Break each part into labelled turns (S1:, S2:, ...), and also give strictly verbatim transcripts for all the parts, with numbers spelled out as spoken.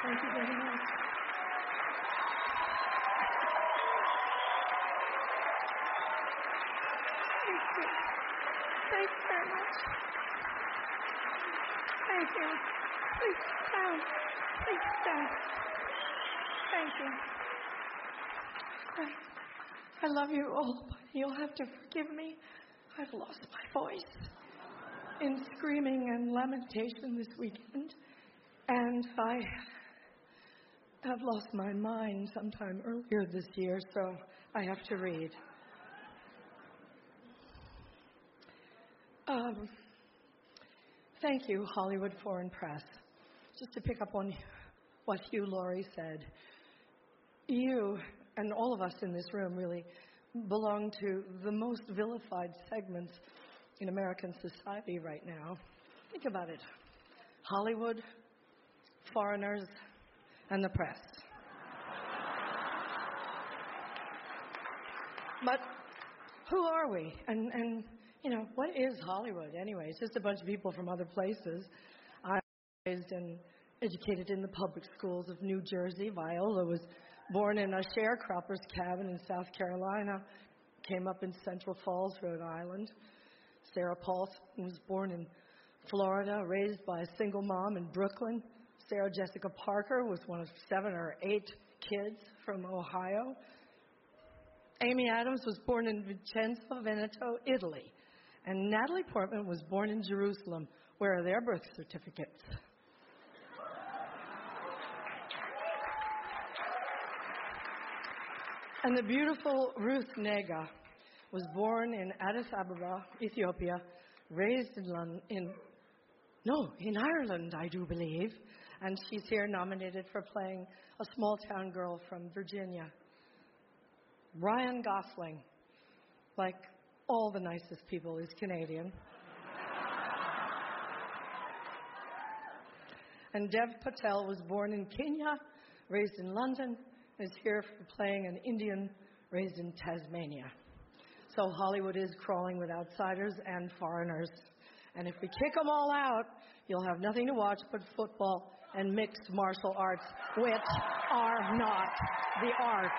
S1: Thank you very much. Thank you. Thank you very much. Thank you. Please sit down. Please sit down. Thank you. I, I love you all, but you'll have to forgive me. I've lost my voice in screaming and lamentation this weekend, and I have lost my mind sometime earlier this year, so I have to read. Um, thank you, Hollywood Foreign Press. Just to pick up on what Hugh Laurie said, you and all of us in this room really belong to the most vilified segments in American society right now. Think about it. Hollywood, foreigners, and the press. But who are we? And, and, you know, what is Hollywood anyway? It's just a bunch of people from other places. I was raised and educated in the public schools of New Jersey. Viola was born in a sharecropper's cabin in South Carolina, came up in Central Falls, Rhode Island. Sarah Paulson was born in Florida, raised by a single mom in Brooklyn. Sarah Jessica Parker was one of seven or eight kids from Ohio. Amy Adams was born in Vicenza, Veneto, Italy. And Natalie Portman was born in Jerusalem. Where are their birth certificates? And the beautiful Ruth Nega was born in Addis Ababa, Ethiopia, raised in London, in, no, in Ireland, I do believe. And she's here nominated for playing a small-town girl from Virginia. Ryan Gosling, like all the nicest people, is Canadian. And Dev Patel was born in Kenya, raised in London, is here for playing an Indian raised in Tasmania. So Hollywood is crawling with outsiders and foreigners. And if we kick them all out, you'll have nothing to watch but football and mixed martial arts, which are not the arts.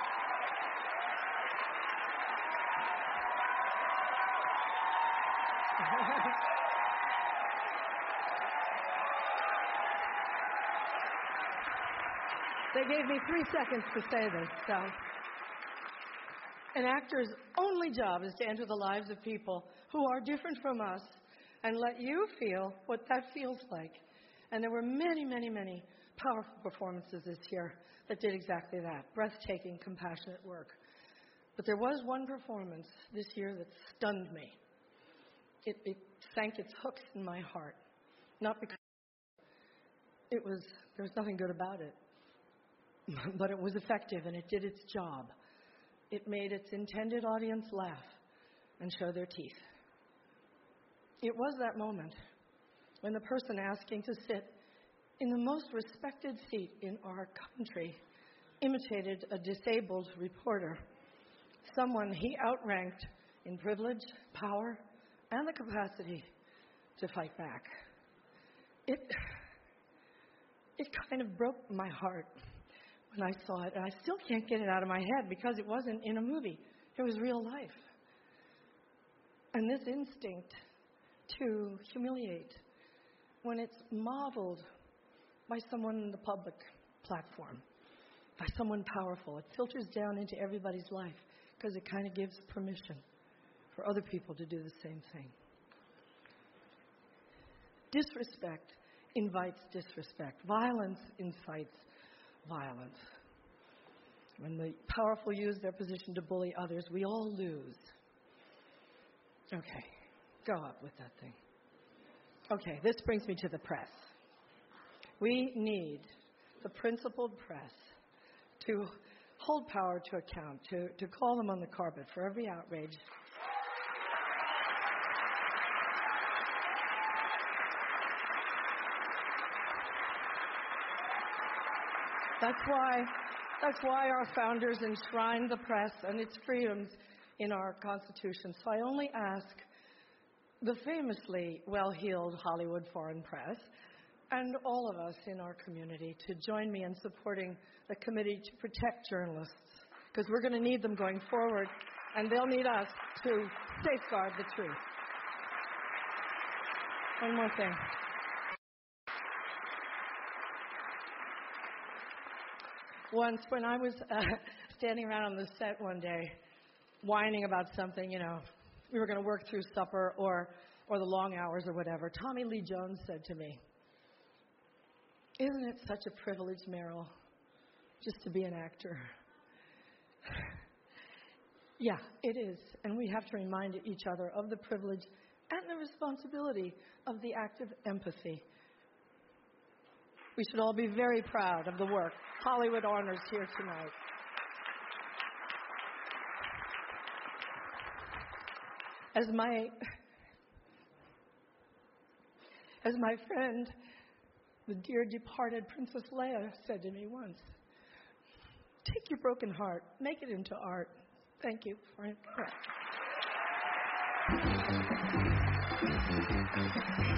S1: They gave me three seconds to say this, so. An actor's only job is to enter the lives of people who are different from us and let you feel what that feels like. And there were many, many, many powerful performances this year that did exactly that. Breathtaking, compassionate work. But there was one performance this year that stunned me. It, it sank its hooks in my heart. Not because it was, there was nothing good about it. But it was effective and it did its job. It made its intended audience laugh and show their teeth. It was that moment when the person asking to sit in the most respected seat in our country imitated a disabled reporter, someone he outranked in privilege, power, and the capacity to fight back. It, it kind of broke my heart when I saw it, and I still can't get it out of my head because it wasn't in a movie. It was real life. And this instinct to humiliate, when it's modeled by someone in the public platform, by someone powerful, it filters down into everybody's life because it kind of gives permission for other people to do the same thing. Disrespect invites disrespect. Violence incites violence. When the powerful use their position to bully others, we all lose. Okay, go up with that thing. Okay, this brings me to the press. We need the principled press to hold power to account, to, to call them on the carpet for every outrage. That's why, that's why our founders enshrined the press and its freedoms in our Constitution. So I only ask the famously well-heeled Hollywood Foreign Press and all of us in our community to join me in supporting the Committee to Protect Journalists, because we're going to need them going forward, and they'll need us to safeguard the truth. One more thing. Once, when I was uh, standing around on the set one day, whining about something, you know, we were going to work through supper or, or the long hours or whatever, Tommy Lee Jones said to me, "Isn't it such a privilege, Meryl, just to be an actor?" Yeah, it is. And we have to remind each other of the privilege and the responsibility of the act of empathy. We should all be very proud of the work Hollywood honors here tonight. As my, as my friend, the dear departed Princess Leia, said to me once, "Take your broken heart, make it into art." Thank you for it.